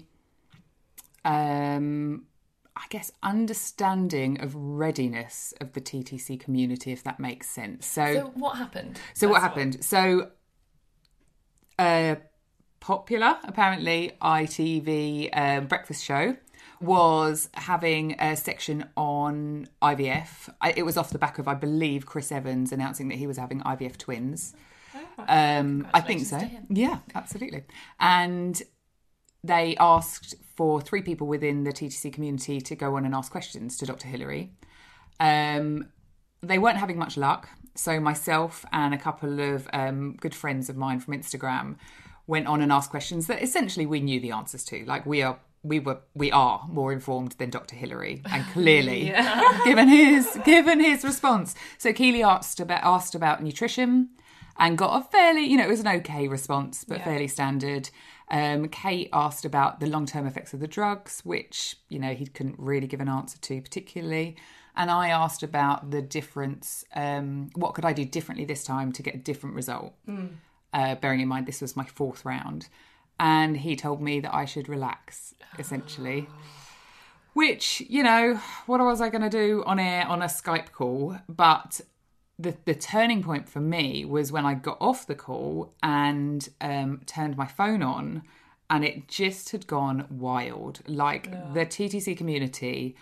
um, I guess, understanding of readiness of the T T C community, if that makes sense. So, So what happened? so what That's happened? So, uh, popular, apparently, I T V uh, breakfast show was having a section on I V F. I, it was off the back of, I believe, Chris Evans announcing that he was having I V F twins. Oh, Um, I think so. to him. Yeah, absolutely. And they asked for three people within the T T C community to go on and ask questions to Doctor Hilary. Um, they weren't having much luck. So myself and a couple of um, good friends of mine from Instagram went on and asked questions that essentially we knew the answers to. Like, we are we were we are more informed than Doctor Hilary, and clearly given his given his response. So Keely asked about asked about nutrition and got a fairly, you know, it was an okay response, but Yeah. fairly standard. Um, Kate asked about the long-term effects of the drugs, which, you know, he couldn't really give an answer to particularly. And I asked about the difference, um, what could I do differently this time to get a different result? Mm. Uh, bearing in mind this was my fourth round. And he told me that I should relax, essentially. Oh. Which, you know, what was I going to do on air on a Skype call? But the the turning point for me was when I got off the call and um, turned my phone on, and it just had gone wild. Like, yeah. The T T C community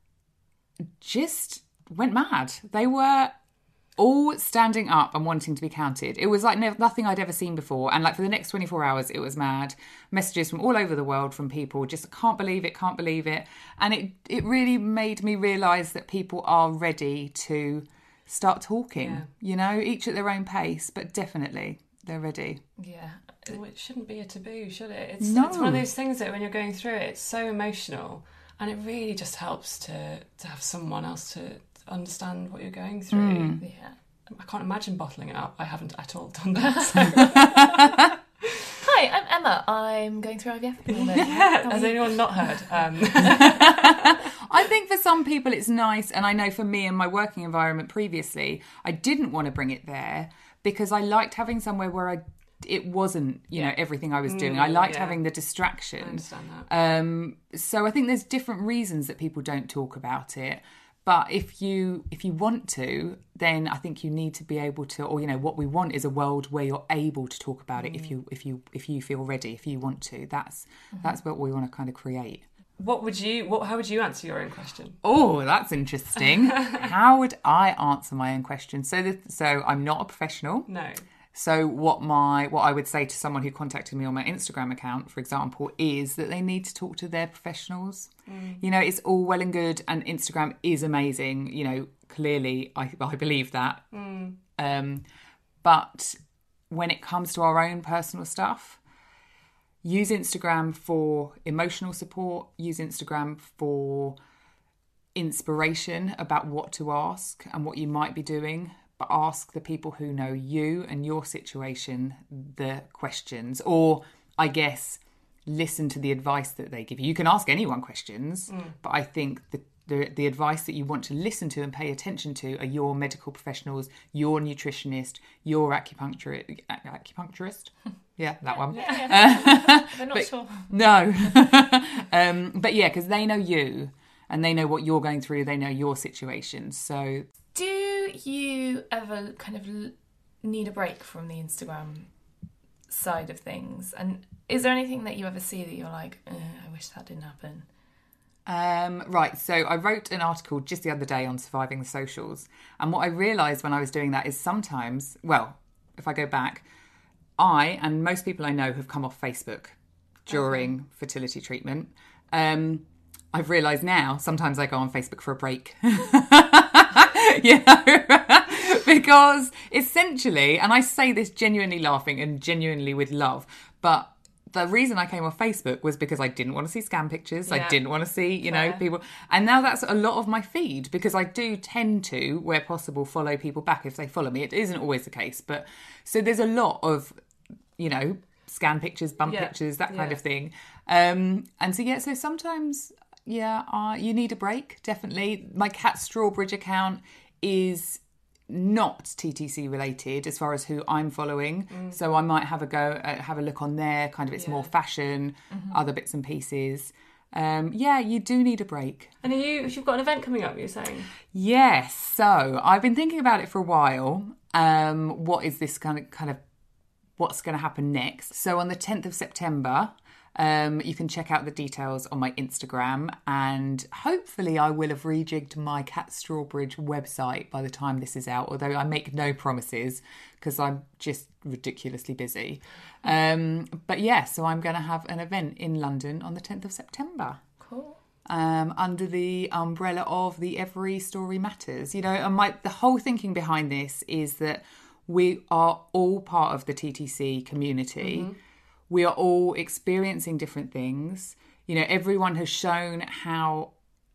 just went mad. They were all standing up and wanting to be counted. It was like no, nothing I'd ever seen before. And like for the next twenty-four hours, it was mad. Messages from all over the world from people just can't believe it, can't believe it. And it, it really made me realise that people are ready to start talking, yeah. you know, each at their own pace, but definitely they're ready. Yeah. Well, it shouldn't be a taboo, should it? It's, no. It's one of those things that when you're going through it, it's so emotional, and it really just helps to, to have someone else to understand what you're going through. Mm. Yeah. I can't imagine bottling it up. I haven't at all done that. So. Hi, I'm Emma. I'm going through I V F at the moment. Yeah, has anyone not heard? Um. I think for some people it's nice, and I know for me in my working environment previously, I didn't want to bring it there because I liked having somewhere where I it wasn't, you Yeah. know, everything I was doing. Mm, I liked yeah. having the distraction. I understand that. Um, so I think there's different reasons that people don't talk about it. But if you if you want to, then I think you need to be able to, or you know, what we want is a world where you're able to talk about it if you if you if you feel ready, if you want to. That's Mm-hmm. that's what we want to kind of create. What would you? What? How would you answer your own question? Oh, that's interesting. How would I answer my own question? So, the, so I'm not a professional. No. So, what my what I would say to someone who contacted me on my Instagram account, for example, is that they need to talk to their professionals. Mm. You know, it's all well and good, and Instagram is amazing. You know, clearly, I I believe that. Mm. Um, but when it comes to our own personal stuff, use Instagram for emotional support. Use Instagram for inspiration about what to ask and what you might be doing. But ask the people who know you and your situation the questions, or I guess listen to the advice that they give you. You can ask anyone questions, mm. but I think the, the the advice that you want to listen to and pay attention to are your medical professionals, your nutritionist, your acupuncturist. Acupuncturist? Yeah, that one. Yeah, yeah. They're not but, sure. No. um, but yeah, because they know you and they know what you're going through. They know your situation. So... Do you ever kind of need a break from the Instagram side of things? And is there anything that you ever see that you're like, I wish that didn't happen? Um, right, so I wrote an article just the other day on surviving the socials. And what I realised when I was doing that is sometimes, well, if I go back, I and most people I know have come off Facebook during okay. fertility treatment. Um, I've realised now, sometimes I go on Facebook for a break. You know, because essentially, and I say this genuinely laughing and genuinely with love, but the reason I came off Facebook was because I didn't want to see scam pictures. Yeah. I didn't want to see, you know, Fair. people. And now that's a lot of my feed because I do tend to, where possible, follow people back if they follow me. It isn't always the case. But so there's a lot of, you know, scan pictures, bump yeah. pictures, that kind yeah. of thing. Um, and so, yeah, so sometimes... Yeah, uh, you need a break, definitely. My Kat Strawbridge account is not T T C related as far as who I'm following. Mm. So I might have a go, uh, have a look on there. Kind of, it's yeah. more fashion, mm-hmm. other bits and pieces. Um, yeah, you do need a break. And are you, you've got an event coming up, you're saying? Yes. So I've been thinking about it for a while. Um, what is this kind of, kind of, what's going to happen next? So on the tenth of September... Um, you can check out the details on my Instagram, and hopefully I will have rejigged my Kat Strawbridge website by the time this is out, although I make no promises because I'm just ridiculously busy. Um, but yeah, so I'm going to have an event in London on the tenth of September. Cool. Um, under the umbrella of the Every Story Matters. You know, and my the whole thinking behind this is that we are all part of the T T C community. Mm-hmm. We are all experiencing different things. You know, everyone has shown how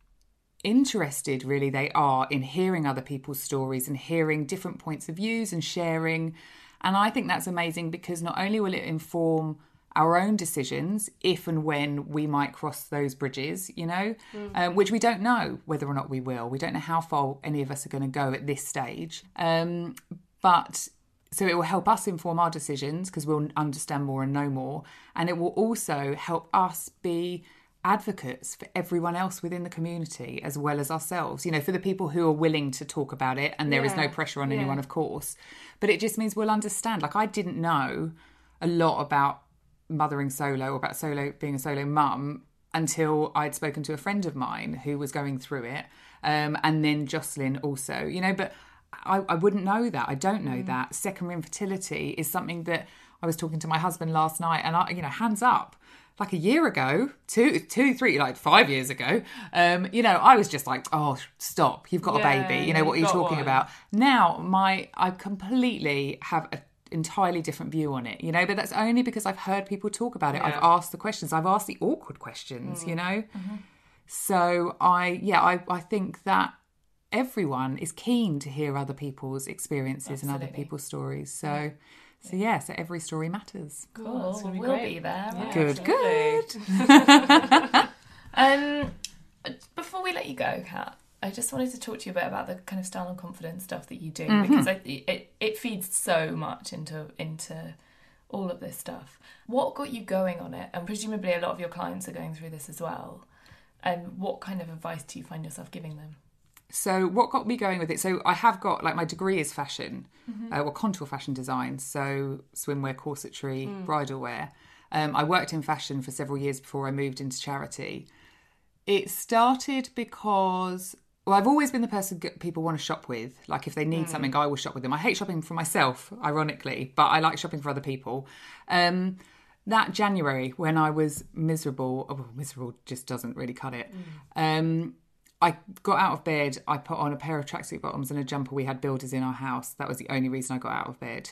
interested really they are in hearing other people's stories and hearing different points of views and sharing. And I think that's amazing because not only will it inform our own decisions if and when we might cross those bridges, you know, mm. um, which we don't know whether or not we will. We don't know how far any of us are going to go at this stage. Um, but... So it will help us inform our decisions because we'll understand more and know more. And it will also help us be advocates for everyone else within the community as well as ourselves. You know, for the people who are willing to talk about it, and there yeah. is no pressure on yeah. anyone, of course. But it just means we'll understand. Like, I didn't know a lot about mothering solo or about solo being a solo mum until I'd spoken to a friend of mine who was going through it. Um, and then Jocelyn also, you know, but... I, I wouldn't know that. I don't know mm. that. Secondary infertility is something that I was talking to my husband last night, and I, you know, hands up, like a year ago, two, two, three, like five years ago, um, you know, I was just like, oh, stop, you've got yeah, a baby. You know, what are you talking one. about? Now, my, I completely have an entirely different view on it, you know, but that's only because I've heard people talk about it. Yeah. I've asked the questions. I've asked the awkward questions, mm. you know. Mm-hmm. So I, yeah, I, I think that everyone is keen to hear other people's experiences Absolutely. and other people's stories. So, yeah. so yeah, so every story matters. Cool. Be we'll great. be there. Yeah, good, Absolutely. good. um, before we let you go, Kat, I just wanted to talk to you a bit about the kind of style and confidence stuff that you do, mm-hmm. because I, it it feeds so much into into all of this stuff. What got you going on it? And presumably a lot of your clients are going through this as well. And what kind of advice do you find yourself giving them? So what got me going with it? So I have got, like, my degree is fashion, mm-hmm. uh, well, contour fashion design. So swimwear, corsetry, mm. bridal wear. Um, I worked in fashion for several years before I moved into charity. It started because, well, I've always been the person people want to shop with. Like, if they need mm. something, I will shop with them. I hate shopping for myself, ironically, but I like shopping for other people. Um, that January, when I was miserable, oh, miserable just doesn't really cut it. Mm. Um, I got out of bed, I put on a pair of tracksuit bottoms and a jumper. We had builders in our house. That was the only reason I got out of bed.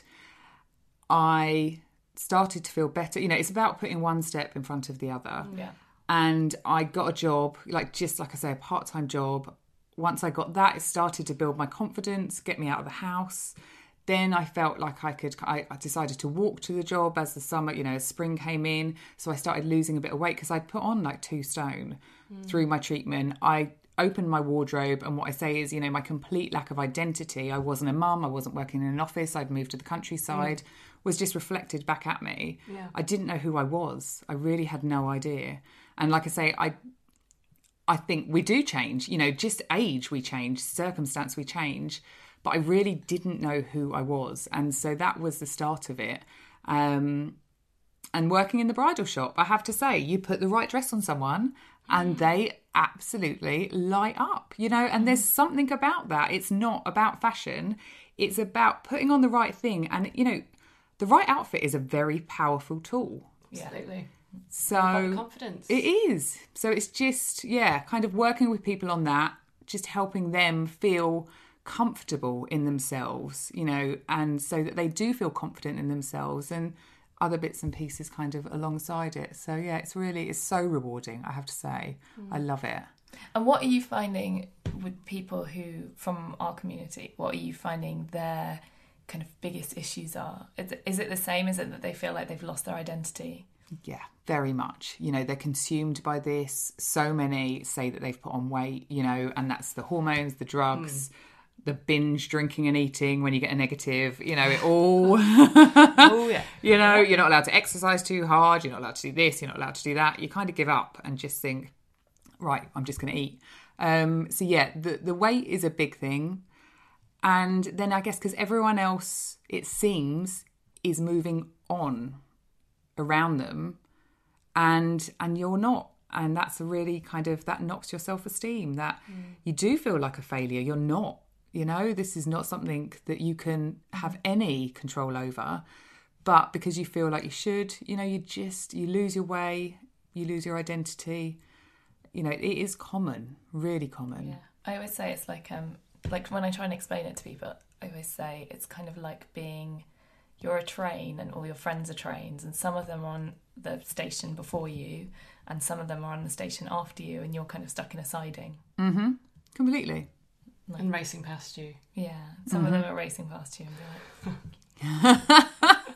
I started to feel better. You know, it's about putting one step in front of the other. Yeah. And I got a job, like just like I say, a part-time job. Once I got that, it started to build my confidence, get me out of the house. Then I felt like I could, I, I decided to walk to the job as the summer, you know, as spring came in. So I started losing a bit of weight because I'd put on like two stone mm. through my treatment. I opened my wardrobe, and what I say is, you know, my complete lack of identity. I wasn't a mum, I wasn't working in an office, I'd moved to the countryside, mm. was just reflected back at me. Yeah. I didn't know who I was. I really had no idea. And like I say, I I think we do change, you know, just age we change, circumstance we change, but I really didn't know who I was. And so that was the start of it. Um, and working in the bridal shop, I have to say, you put the right dress on someone and they absolutely light up, you know, and there's something about that. It's not about fashion. It's about putting on the right thing. And, you know, the right outfit is a very powerful tool. Absolutely. So confidence. It is. So it's just, yeah, kind of working with people on that, just helping them feel comfortable in themselves, you know, and so that they do feel confident in themselves, and other bits and pieces kind of alongside it. So yeah, it's really, it's so rewarding, I have to say. Mm. I love it. And what are you finding with people who, from our community, what are you finding their kind of biggest issues are? Is it, is it the same? Is it that they feel like they've lost their identity? Yeah, very much. You know, they're consumed by this. So many say that they've put on weight, you know, and that's the hormones, the drugs, mm. the binge drinking and eating when you get a negative, you know, it all... oh, yeah. You know, you're not allowed to exercise too hard, you're not allowed to do this, you're not allowed to do that. You kind of give up and just think, right, I'm just going to eat. Um, so, yeah, the, the weight is a big thing. And then I guess because everyone else, it seems, is moving on around them, and and you're not, and that's a really kind of, that knocks your self-esteem, that mm. you do feel like a failure. You're not, you know, this is not something that you can have any control over, but because you feel like you should, you know, you just, you lose your way, you lose your identity. You know, it is common, really common. Yeah, I always say it's like um like when I try and explain it to people, I always say it's kind of like being, you're a train and all your friends are trains, and some of them are on the station before you and some of them are on the station after you, and you're kind of stuck in a siding. Mm-hmm. Completely. Like, and racing past you. Yeah. Some mm-hmm. of them are racing past you and be like...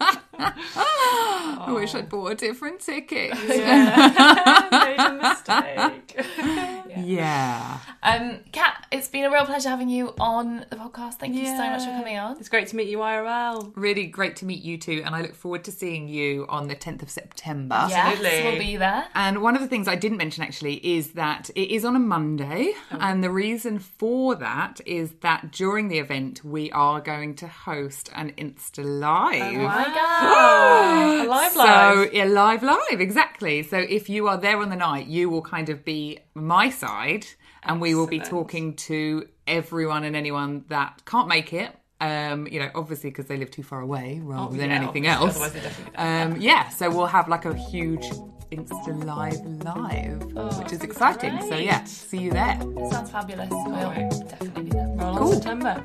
I wish I'd bought a different ticket. Yeah. Made a mistake. yeah. yeah. Um, Kat, it's been a real pleasure having you on the podcast. Thank you yeah. so much for coming on. It's great to meet you I R L. Really great to meet you too, and I look forward to seeing you on the tenth of September. Yes, we'll be there. And one of the things I didn't mention actually is that it is on a Monday, oh. and the reason for that is that during the event we are going to host an Insta Live. Oh my god. A live live. So, yeah, live live, exactly. So if you are there on the night, you will kind of be my side, and we will be talking to everyone and anyone that can't make it. Um, you know, obviously because they live too far away rather oh, than yeah, anything else. Otherwise they definitely don't. Um, yeah, so we'll have like a huge Insta Live live, oh, which is exciting. Great. So yeah, see you there. Sounds fabulous. I'll definitely be there. Roll cool. on September.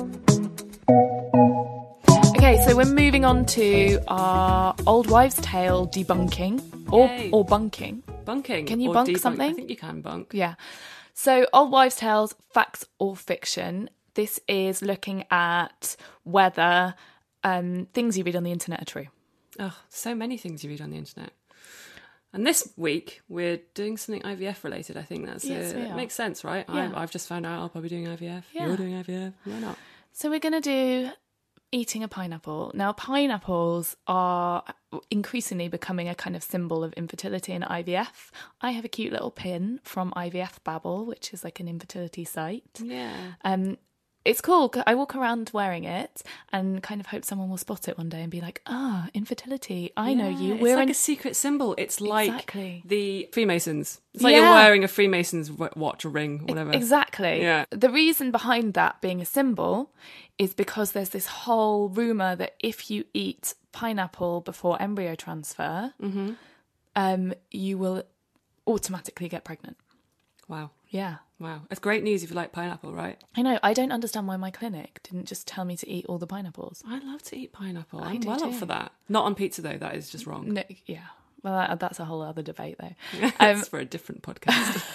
Okay, so we're moving on to our old wives' tale debunking or Yay. or bunking. Bunking. Can you or bunk debunk. something? I think you can bunk. Yeah. So, old wives' tales, facts or fiction. This is looking at whether um, things you read on the internet are true. Oh, so many things you read on the internet. And this week we're doing something I V F related. I think that's yes, it. We It are. makes sense, right? Yeah. I, I've just found out I'll probably be doing I V F. Yeah. You're doing I V F. Why not? So we're going to do eating a pineapple. Now, pineapples are increasingly becoming a kind of symbol of infertility in I V F. I have a cute little pin from I V F Babble, which is like an infertility site. Yeah. Um, it's cool. I walk around wearing it and kind of hope someone will spot it one day and be like, ah, infertility. I Yeah, know you. It's We're like in- a secret symbol. It's like Exactly. the Freemasons. It's like Yeah. you're wearing a Freemason's w- watch or ring, or whatever. Exactly. Yeah. The reason behind that being a symbol is because there's this whole rumour that if you eat pineapple before embryo transfer, Mm-hmm. um, you will automatically get pregnant. Wow. Yeah. Wow. It's great news if you like pineapple, right? I know. I don't understand why my clinic didn't just tell me to eat all the pineapples. I love to eat pineapple. I I'm do well up too. for that. Not on pizza, though. That is just wrong. No, yeah. Well, that, that's a whole other debate, though. That's Um, for a different podcast.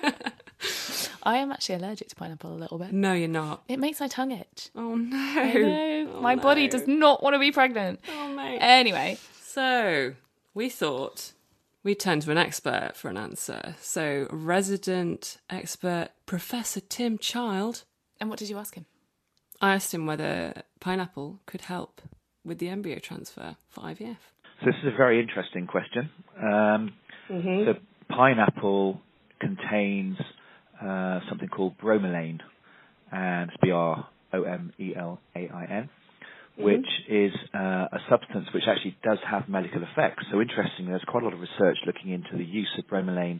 I am actually allergic to pineapple a little bit. No, you're not. It makes my tongue itch. Oh, no. I know. Oh, my no. body does not want to be pregnant. Oh, mate. Anyway. So, we thought we'd turn to an expert for an answer. So, resident expert Professor Tim Child. And what did you ask him? I asked him whether pineapple could help with the embryo transfer for I V F. So this is a very interesting question. Um, Mm-hmm. So pineapple contains uh, something called bromelain, and it's B R O M E L A I N, which is uh, a substance which actually does have medical effects. So interestingly, there's quite a lot of research looking into the use of bromelain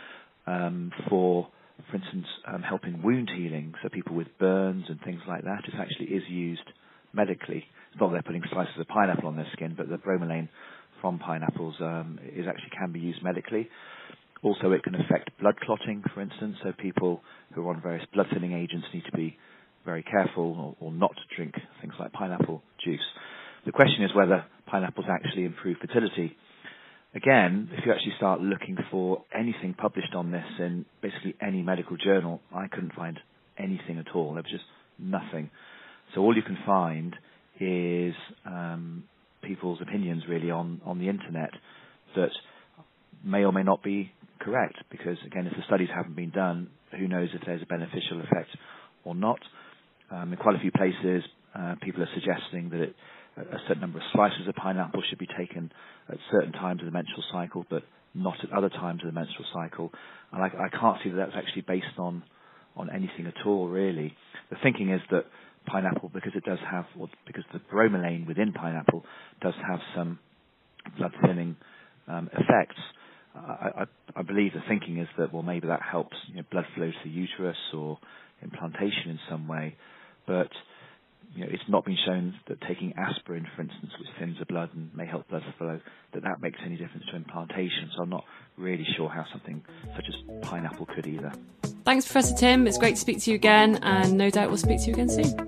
um, for, for instance, um, helping wound healing. So people with burns and things like that, it actually is used medically. It's not that they're putting slices of pineapple on their skin, but the bromelain from pineapples um, is actually can be used medically. Also, it can affect blood clotting, for instance. So people who are on various blood thinning agents need to be very careful or, or not to drink things like pineapple juice. The question is whether pineapples actually improve fertility. Again, if you actually start looking for anything published on this in basically any medical journal, I couldn't find anything at all. There was just nothing. So all you can find is um, people's opinions really on, on the internet that may or may not be correct, because again, if the studies haven't been done, who knows if there's a beneficial effect or not. Um, in quite a few places, uh, people are suggesting that it, a certain number of slices of pineapple should be taken at certain times of the menstrual cycle, but not at other times of the menstrual cycle. And I, I can't see that that's actually based on, on anything at all, really. The thinking is that pineapple, because it does have, or because the bromelain within pineapple does have some blood thinning um, effects, I, I, I believe the thinking is that, well, maybe that helps, you know, blood flow to the uterus or implantation in some way. But you know, it's not been shown that taking aspirin, for instance, which thins the blood and may help blood flow, that that makes any difference to implantation. So I'm not really sure how something such as pineapple could either. Thanks, Professor Tim. It's great to speak to you again, and no doubt we'll speak to you again soon.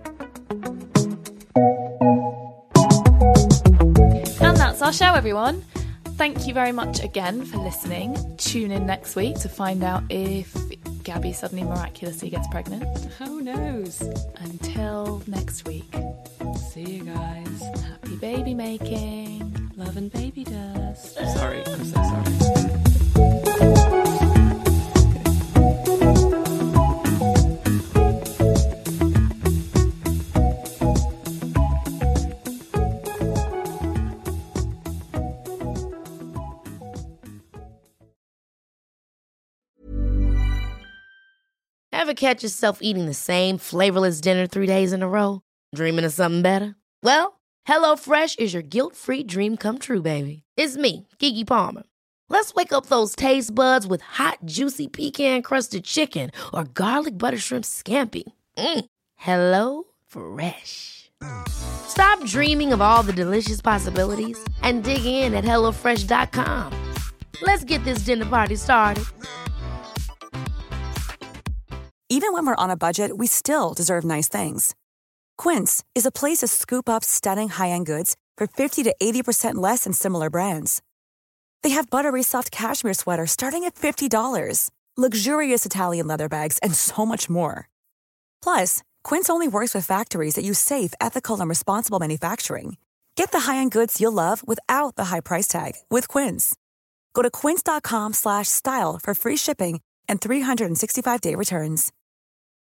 And that's our show, everyone. Thank you very much again for listening. Tune in next week to find out if Gabby suddenly miraculously gets pregnant. Who knows? Until next week. See you guys. Happy baby making. Love and baby dust. Sorry, I'm so sorry. Ever catch yourself eating the same flavorless dinner three days in a row? Dreaming of something better? Well, HelloFresh is your guilt-free dream come true, baby. It's me, Keke Palmer. Let's wake up those taste buds with hot, juicy pecan-crusted chicken or garlic butter shrimp scampi. Mm. Hello Fresh. Stop dreaming of all the delicious possibilities and dig in at hello fresh dot com. Let's get this dinner party started. Even when we're on a budget, we still deserve nice things. Quince is a place to scoop up stunning high-end goods for fifty to eighty percent less than similar brands. They have buttery soft cashmere sweaters starting at fifty dollars, luxurious Italian leather bags, and so much more. Plus, Quince only works with factories that use safe, ethical, and responsible manufacturing. Get the high-end goods you'll love without the high price tag with Quince. Go to quince dot com slash style for free shipping and three sixty-five day returns.